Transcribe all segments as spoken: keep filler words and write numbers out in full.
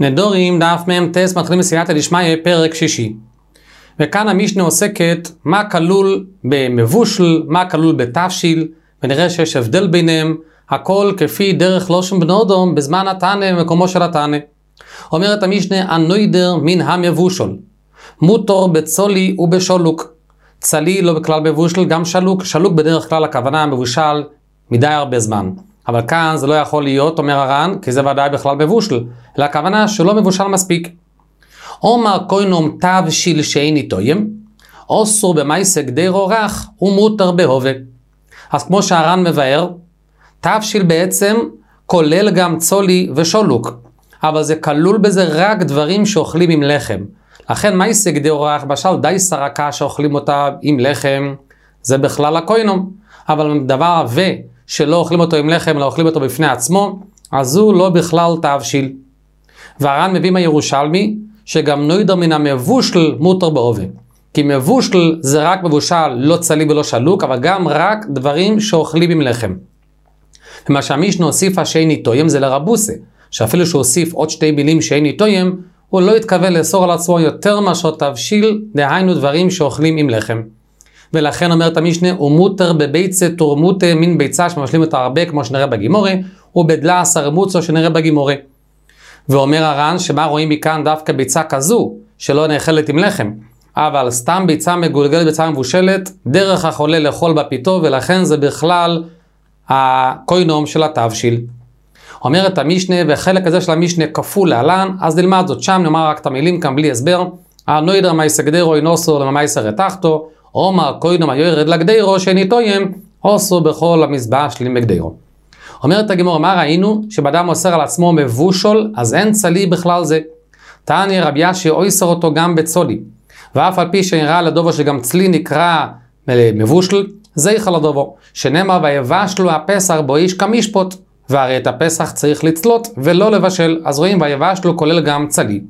נדורים דף מ"ם טס מתחילים בסייעתא דשמיא פרק שישי. וכאן המשנה עוסקת מה כלול במבושל, מה כלול בתבשיל, ונראה שיש הבדל ביניהם, הכל כפי דרך לושן בני אדם בזמן התנא במקומו של התנא. אומרת המשנה הנוידר מן המבושל, מותר בצולי ובשולוק. צלי לא בכלל מבושל, גם שלוק, שלוק בדרך כלל הכוונה מבושל מדי הרבה זמן. אבל כאן זה לא יכול להיות, אומר הר"ן, כי זה ודאי בכלל מבושל, אלא הכוונה שלא מבושל מספיק. אומר קוינום תבשיל שאיני טוים, אוסור במייסה גדרו רך ומותר בהווה. אז כמו שהר"ן מבאר, תבשיל בעצם כולל גם צולי ושולוק, אבל זה כלול בזה רק דברים שאוכלים עם לחם. לכן מייסה גדרו רך, בשל די סרקה שאוכלים אותה עם לחם, זה בכלל הקוינום. אבל דבר עווה שלא אוכלים אותו עם לחם, אלא אוכלים אותו בפני עצמו, אז הוא לא בכלל תבשיל. והר"ן מביא מהירושלמי, שגם נוידר מן המבושל מותר בהווה. כי מבושל זה רק מבושל, לא צלי ולא שלוק, אבל גם רק דברים שאוכלים עם לחם. ומה שהמשנה הוסיפה שאיני טוים זה לרבוסה, שאפילו שהוא הוסיף עוד שתי מילים שאיני טוים, הוא לא התכוון לאסור על עצמו יותר מאשר תבשיל, דהיינו דברים שאוכלים עם לחם. ולכן אומרת המשנה, ומותר בביצה תורמותה מן ביצה שמשלים אותה הרבה כמו שנראה בגימורה, ובדלה סרמוצו שנראה בגימורה. ואומר הר"ן שמה רואים מכאן דווקא ביצה כזו, שלא נאכלת עם לחם, אבל סתם ביצה מגולגלת, ביצה מבושלת, דרך החולה לאכול בפיתו, ולכן זה בכלל הקוינום של התבשיל. אומרת המשנה, וחלק הזה של המשנה כפול להלן, אז נלמד זאת שם, נאמר רק את המילים כאן בלי הסבר, הנוידר מייסה גדרו אינוסור למייסה רתחתו, אומר קוינום היורד לגדרו שאיני טוים, אוסור בכל המזבח שלים בגדרו. אומרת הגמרא, מה ראינו? שבאדם אוסר על עצמו מבושל, אז אין צלי בכלל זה. תניא רבי אשי אוסר אותו גם בצולי. ואף על פי שנראה לדובו שגם צלי נקרא מבושל, זיכר לדובו, שנאמר ויבשלו הפסח בו איש כמשפוט, והרי את הפסח צריך לצלות ולא לבשל, אז רואים ויבשלו כולל גם צלי.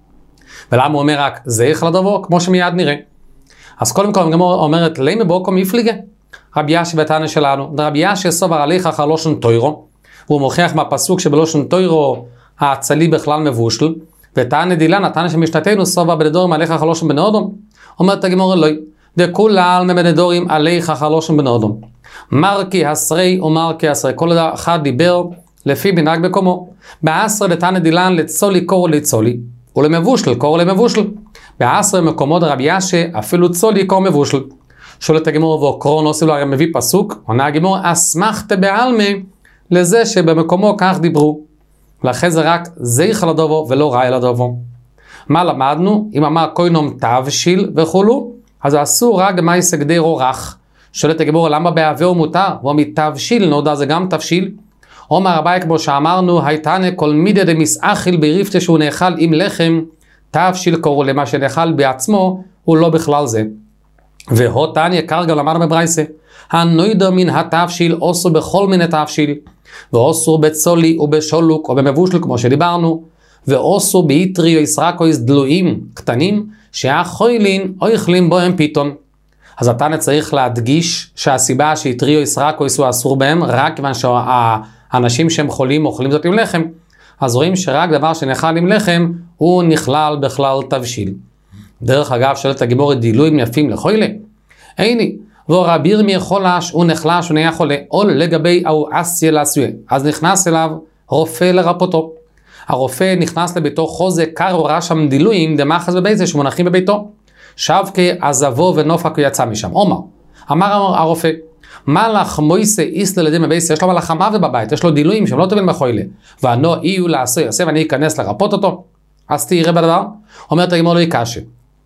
ולמה הוא אומר רק זיכר לדובו? כמו שמיד נראה. אז קודם כל הגמרא אומרת, למה בוקו מפליגה? רבי אשי בתנא שלנו, רבי אשי סובר עליך אחר לושן טוירו, והוא מוכיח מהפסוק שבלושן טוירו הצלי בכלל מבושל, ותנא דילן, התנא שמשנתנו סובר בנדורים עליך אחר לושן בני אדם. אומרת הגמרא לא, דכולם בנדורים עליך אחר לושן בני אדם. מרקי הסרי ומרקי הסרי, כל אחד דיבר לפי מנהג מקומו. בעשרה לתנא דילן לצולי קור לצולי, ולמבושל קור למבושל. בעשרה מקומות רבי אשי אפילו צולי קור מבושל. שואלת הגמרא ועוקרון עושים לו, הרי מביא פסוק, עונה הגמרא, אסמכת בעלמא לזה שבמקומו כך דיברו. לכן זה רק זיכר לדובו ולא ראי לדובו. מה למדנו? אם אמר קוינום תבשיל וכולו, אז אסור רק במייסה גדרו רך. שואלת הגמרא, למה בהווה הוא מותר? הוא מתבשיל, נודע זה גם תבשיל. אומר רבי כמו שאמרנו, הייתנא כל מידי דמסאכיל בריפתא שהוא נאכל עם לחם, תבשיל קוראו למה שנאכל בעצמו, הוא לא בכלל זה. והותניא יקר גם למדנו בברייסה, הנוידר מן התבשיל אוסור בכל מיני תבשיל, ואוסור בצולי ובשולוק או במבושל כמו שדיברנו, ואוסור באיטרי או ישרקויס דלויים קטנים, שהחוילין או יכלים בו הם פיתון. אז התנא צריך להדגיש שהסיבה שאיטרי או ישרקויס הוא אסור בהם, רק כיוון שהאנשים שהם חולים אוכלים זאת עם לחם, אז רואים שרק דבר שנאכל עם לחם הוא נכלל בכלל תבשיל. דרך אגב, שואלת הגמרא, דילויים יפים לחולה? איני, ורבי ירמיה חולש, הוא נחלש, הוא נהיה חולה, או לגבי או אסיה לעשויה. אז נכנס אליו רופא לרפותו. הרופא נכנס לביתו חוזה, קר וראה שם דילויים, דמחס בביתו, שמונחים בביתו. שבקה עזבו ונופק ויצא משם. אומר, אמר הרופא, מלאך מויסה איסלה לדם בביתו, יש לו מלאך המוות בבית, יש לו דילויים שהם לא טובים בחולה. ואנו איו לעשוי, עושה ואני אכנס לרפות אותו. אז תראה בדבר, אומרת הגמרא לא יקשה.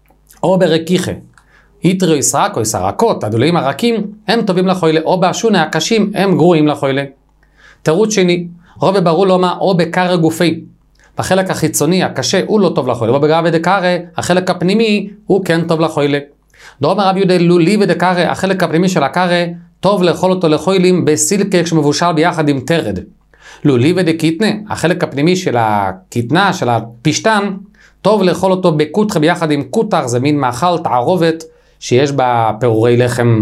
או ברקיחה, איטרי או ישרק או ישרקות, הדולאים הרקים, הם טובים לחוילה, או באשונה הקשים, הם גרועים לחוילה. תירוץ שני, רוב ברור לו מה, או בקרא גופי. בחלק החיצוני, הקשה, הוא לא טוב לחוילה, או בגרא ודקרא, החלק הפנימי, הוא כן טוב לחוילה. דאמר רבי יהודה לולי ודקרא, החלק הפנימי של הקרא, טוב לאכול אותו לחוילים בסילקה כשמבושל ביחד עם תרד. לולי ודקיטנה, החלק הפנימי של הקיטנה, של הפשטן, טוב לאכול אותו בקוטחה ביחד עם קוטח, זה מין מאכל תערובת שיש בה פירורי לחם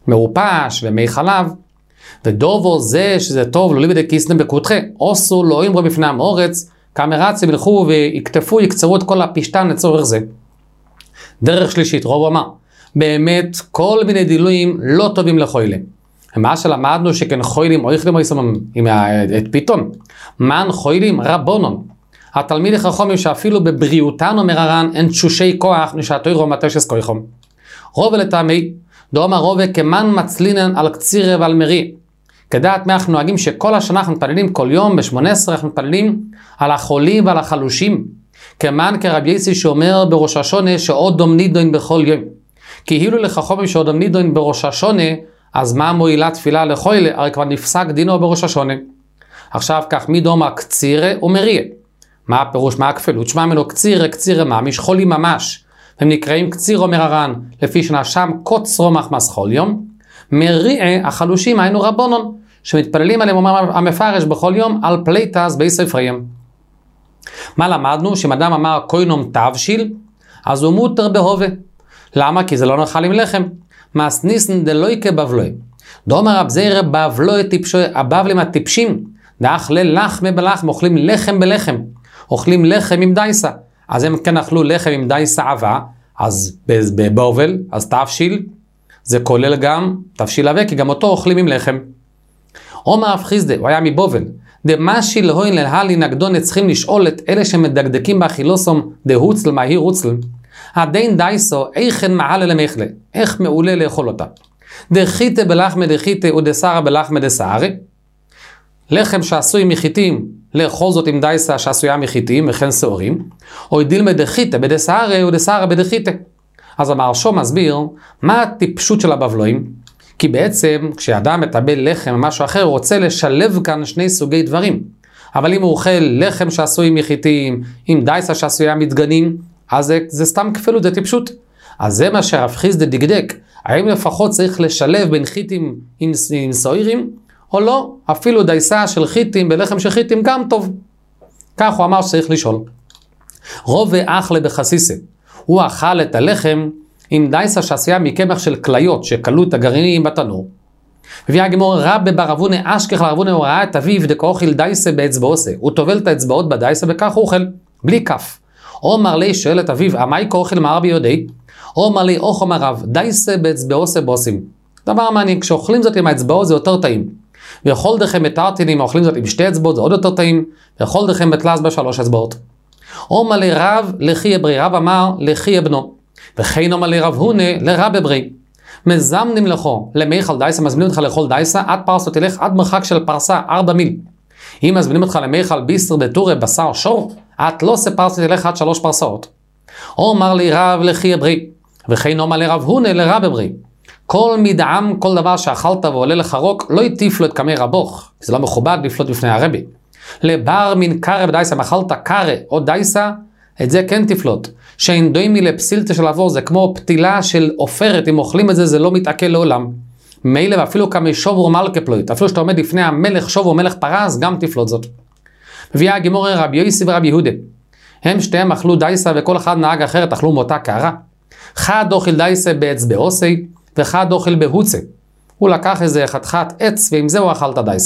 מעופש ומי חלב. ודובו זה שזה טוב לולי ודקיסנה בקוטחה, אוסו לא אמרו בפני המורץ, כאמרצים ילכו ויקטפו, יקצרו את כל הפשטן לצורך זה. דרך שלישית, רוב אמר, באמת כל מיני דילויים לא טובים לחוילה. מה שלמדנו שכן חוילים אויכלים אויסום עם את פיתון. מן חוילים רבונון. התלמיד החכמים שאפילו בבריאותן אומר הר"ן אין תשושי כוח נשאתוי רום התשס כויכום. רוב לטעמי, דאמר רוב כמן מצלינן על קצירה ועל מרי. כדעת מה אנחנו נוהגים שכל השנה אנחנו מתפללים כל יום ב-שמונה עשרה אנחנו מתפללים על החולים ועל החלושים. כמן כרבי יצי שאומר בראש השונה שעוד דום נידוין בכל יום. כי הילו לחכמים שעוד דום נידוין בראש השונה, אז מה מועילה תפילה לחוילה? הרי כבר נפסק דינו בראש השונה. עכשיו כך מי דומה קצירה ומריה. מה הפירוש? מה הכפלות? שמע ממנו קצירה, קצירה ממש, חולים ממש. הם נקראים קציר אומר הר"ן, לפי שנשם קוץ רומח מסחול יום. מריה, החלושים היינו רבונון, שמתפללים עליהם אומר המפרש בכל יום על פלייטס בי ספריהם. מה למדנו? שאם אדם אמר קוינום תבשיל, אז הוא מותר בהווה. למה? כי זה לא נאכל עם לחם. מאס ניסן דלוי כבבלוי. דומר רב זעיר בבלוי טיפשוי, הבבלים הטיפשים, דאך ללחמי בלחם, אוכלים לחם בלחם, אוכלים לחם עם דייסה. אז הם כן אכלו לחם עם דייסה עבה, אז בבובל, אז תבשיל, זה כולל גם תבשיל עבה, כי גם אותו אוכלים עם לחם. עומר אף חיסדה, הוא היה מבובל, דמשי להוין ללהלי נגדון, צריכים לשאול את אלה שמדקדקים באכילוסום, דהוצל, מהי רוצל, הדין דייסו, איכן מעלה למחלה, איך מעולה לאכול אותה. דחיתה בלחמא דחיתה ודסערה בלחמא דסערה. לחם שעשוי מחיטים, לאכול זאת עם דייסה שעשויה מחיטים וכן שעורים, או דילמא דחיתה בדסערה ודסערה בדחיתה. אז המהרש"א מסביר מה הטיפשות של הבבלויים, כי בעצם כשאדם מטבל לחם משהו אחר, הוא רוצה לשלב כאן שני סוגי דברים. אבל אם הוא אוכל לחם שעשוי מחיטים, עם דייסה שעשויה מדגנים, אז זה, זה סתם כפלות, זה טיפשות. אז זה מה שרב חיסדא דקדק, האם לפחות צריך לשלב בין חיטים עם, עם סוירים, או לא, אפילו דייסה של חיטים בלחם של חיטים גם טוב. כך הוא אמר שצריך לשאול. רובה אחלה בחסיסה, הוא אכל את הלחם עם דייסה שעשויה מקמח של כליות, שקלו את הגרעינים בתנור. מביא הגמור רבי בר אבונה אשכח לרבונה, הוא ראה את אביו דקאוכל דייסה באצבעוסה, הוא טובל את האצבעות בדייסה וכך הוא אוכל, בלי כף. אומר לי, שואל את אביו, אמי כאוכל מה רבי יודעי? אומר לי, אוך אומר רב, דייסה באצבעוסה בוסים. דבר מעניין, כשאוכלים זאת עם האצבעות זה יותר טעים. ויכול דכם מתרתין, אם אוכלים זאת עם שתי אצבעות זה עוד יותר טעים, ויכול דכם בתלס בשלוש אצבעות. אומר לי רב, לכי אברי, רב אמר, לכי אבנו. וכן אומר לי רב הונה, לרב אברי. מזמנים לכו, למיכל דייסה, מזמינים אותך לאכול דייסה, עד פרסה תלך עד מרחק של פרסה, ארבע מיל. אם מזמינים אותך למיכל ביסר דטורי בשר שור, את לא ספרסה תלך עד שלוש פרסאות. אומר לי רב לכי אברי, וכן אומר לי רב הונה לרב אברי. כל מדעם, כל דבר שאכלת ועולה לך רוק, לא יטיף לו את קמי רבוך, זה לא מכובד לפלוט בפני הרבי. לבר מן קרה בדייסה, מאכלת קרה או דייסה, את זה כן תפלוט. שאין דוימי לפסילתא של עבור, זה כמו פתילה של עופרת, אם אוכלים את זה, זה לא מתעכל לעולם. מילא ואפילו כמי שובור מלכה פלוט, אפילו שאתה עומד לפני המלך שובור מלך פרס, גם תפלוט זאת. מביאה הגמור רבי יוסי ורבי יהודה. הם שתיהם אכלו דייסה וכל אחד נהג אחרת אכלו מאותה קערה. חד אוכל דייסה באצבעוסי, וחד אוכל בהוצה. הוא לקח איזה חתיכת עץ, ועם זה הוא אכל את הדייסה.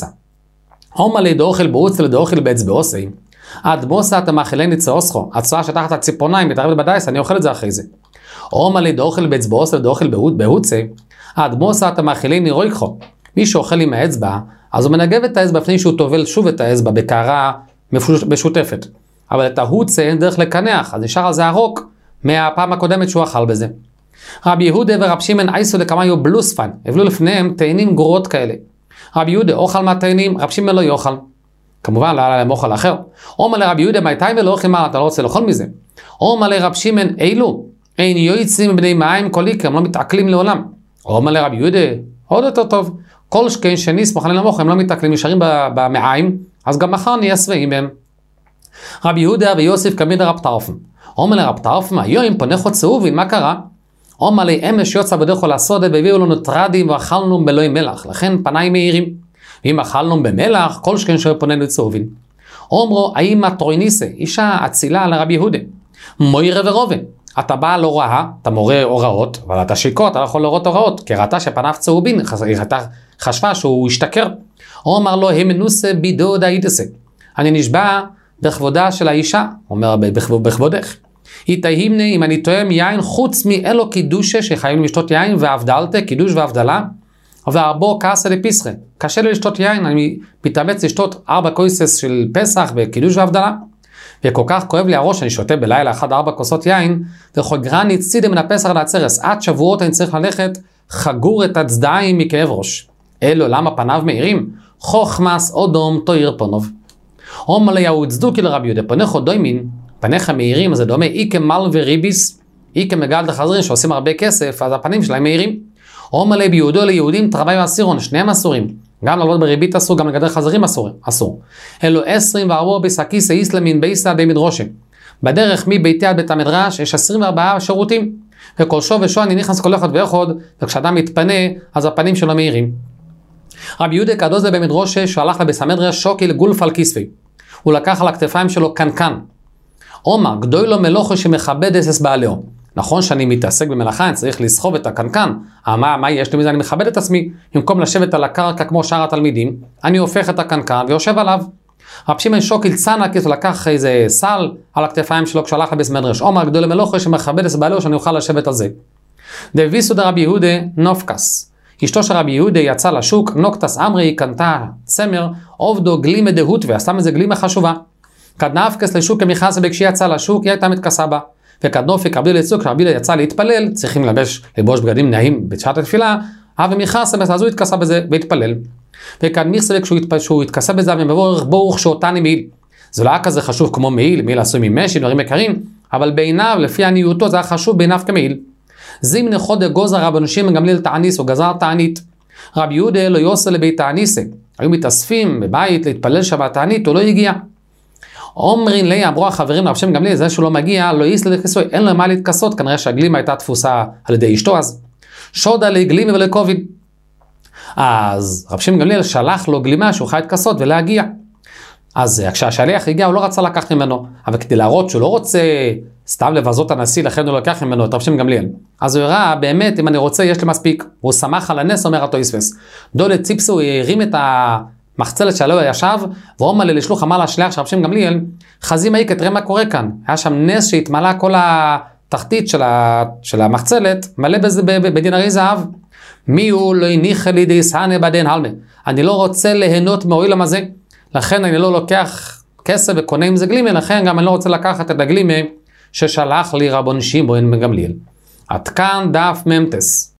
הומה לי דאוכל בהוצה לדאוכל באצבעוסי. אדמוסה אתה מאכילני צאוסכו, הצועה שתחת הציפורניים מתערבת בדייסה, אני אוכל את זה אחרי זה. הומה לי דאוכל באצבעוסי לדאוכל בהוצה. אדמוסה אתה מאכילני רויקחו. מי שאוכל עם האצבע, אז הוא מנגב את האצבע לפני שהוא טובל שוב את האצבע בקערה משותפת. אבל את ההוצה אין דרך לקנח, אז נשאר על זה הרוק מהפעם הקודמת שהוא אכל בזה. רבי יהודה ורב שמעון אייסו דקמיו בלוספן, הבלו לפניהם תאנים גרועות כאלה. רבי יהודה אוכל מהתאנים, רב שמעון לא יאכל. כמובן לא היה להם אוכל אחר. אומר לרבי יהודה מהתאי ולא אוכל מה, אתה לא רוצה לאכול מזה. אומר לרב שמעון אילו, אין יועצים בני מים כל איקר, הם לא מתעכלים לעולם. אומר לרבי יהודה, עוד יותר טוב, כל שכן שניס מוכנים למוך, הם לא מתעכלים, נשארים במעיים, אז גם מחר נהיה שבעים בהם. רבי יהודה ויוסף כמיד הרב טרפן. אומר לרב טרפן, היום פונכו צהובין, מה קרה? אומר לי, אמש יוצא בדרכו לסודה, והביאו לנו טרדים ואכלנו בלוי מלח, לכן פניי מהירים. ואם אכלנו במלח, כל שכן שוי פוננו צהובין. אומרו, האמא טרויניסה, אישה אצילה לרבי יהודה. מוירה ורובן, אתה בא לא רעה, אתה מורה הוראות, אבל אתה שיקו, אתה לא יכול לראות הוראות, כי ראתה שפניו צהובין, היא חשבה שהוא ישתכר. אומר לו, המנוסה בידו דאיתסה. אני נשבע בכבודה של האישה, אומר בכבודך. היא תהימנה אם אני תואם יין חוץ מאלו קידושה שחייבים לשתות יין והבדלתה, קידוש והבדלה, והרבו כעסה לפיסחה. קשה לי לשתות יין, אני מתאמץ לשתות ארבע כוסס של פסח בקידוש והבדלה. וכל כך כואב לי הראש, אני שותה בלילה אחד ארבע כוסות יין, וחוגרני צידה מן הפסח לעצרס, עד שבועות אני צריך ללכת, חגור את הצדעים מכאב ראש. אלו למה פניו מאירים? חוכמס אודום תויר פונוב. אומר ליהו צדוקי לרבי יהודה, פניך דוימין, פניך מאירים, זה דומה אי כמל וריביס, אי כמגל דחזרין שעושים הרבה כסף, אז הפנים שלהם מאירים. אומר לי ביהודו ליהודים תרבי ואסירון, שניהם אסורים. גם לעבוד בריבית אסור, גם לגדל חזרים אסור. אסור. אלו עשרים וארבע בסקיסה איסלמין בייסה די מדרושה. בדרך מביתי עד בית המדרש יש עשרים וארבעה שירותים. וכל שוב ושוע אני נכנס כל אחד ואחד, וכשאדם מתפנה, אז הפנים שלו מאירים. רבי יהודה קדוש זה במדרושה שהלך לבית המדרש שוקי לגולף על כספי. הוא לקח על הכתפיים שלו קנקן. אומר, גדוי לו מלוכו שמכבד אסס בעליו. נכון שאני מתעסק במלאכה, אני צריך לסחוב את הקנקן. מה, מה יש לי מזה? אני מכבד את עצמי. במקום לשבת על הקרקע כמו שאר התלמידים, אני הופך את הקנקן ויושב עליו. רב שמעון שוקל צנע, כי הוא לקח איזה סל על הכתפיים שלו כשהלך לבית המדרש. אומר, גדול למלוכו שמכבד אסס בעליו, שאני אוכל לשבת על זה. דביסו דרבי יהודה נופקס. אשתו של רבי יהודה יצא לשוק, נוקטס אמרי, קנתה צמר, עובדו גלימה דהות, ועשתה מזה גלימה חשובה. כדנפקס לשוק כמכסה, וכשהיא יצאה לשוק, היא הייתה מתכסה בה. וכדנופק רבי לצוק, כשרבי יצא להתפלל, צריכים לבש, לבוש בגדים נעים בשעת התפילה, אבל מכסה, אז הוא התכסה בזה והתפלל. וכדמיכסה, כשהוא התכסה בזה, ומבורך ברוך שאותני מעיל. זה לא היה כזה חשוב כמו מעיל, מעיל עשוי ממשי, דברים יקרים, אבל בעיניו, לפי עניותו, זה היה חשוב בעיניו כמעיל. זימנה חודה גוזר רב אנשים גמליאל תעניס, או גזר תענית. רבי יהודה לא יוסר לבית תעניסה. היו מתאספים בבית להתפלל שבת תענית, הוא לא הגיע. אומרין לי, אמרו החברים לרב שם גמליאל, זה שהוא לא מגיע, לא ייס להתכסות, אין לו מה להתכסות, כנראה שהגלימה הייתה תפוסה על ידי אשתו אז. שודה לגלימה ולקוביד. אז רב שם גמליאל שלח לו גלימה שהוא חי להתכסות ולהגיע. אז כשהשליח הגיע, הוא לא רצה לקח ממנו, אבל כדי להראות שהוא לא רוצה סתם לבזות הנשיא, לכן הוא לקח ממנו את רב שם גמליאל. אז הוא הראה, באמת, אם אני רוצה, יש לי מספיק. הוא שמח על הנס, אומר אותו יספס. דולת ציפסו, הוא הרים את המחצלת שלו הישב, ואומר לי לשלוח אמר לשליח של רב שם גמליאל, חזי מעיק, תראה מה קורה כאן. היה שם נס שהתמלא כל התחתית של, ה... של המחצלת, מלא בזה בדינרי זהב. מי הוא לא הניח לי די סענה בדין הלמה. אני לא רוצה ליהנות מהעולם הזה, לכן אני לא לוקח כסף וקונה עם זה גלימה, לכן גם אני לא רוצה לקחת את הגלימה ששלח לי רבון שמעון בן גמליאל. עד כאן דף ממתס.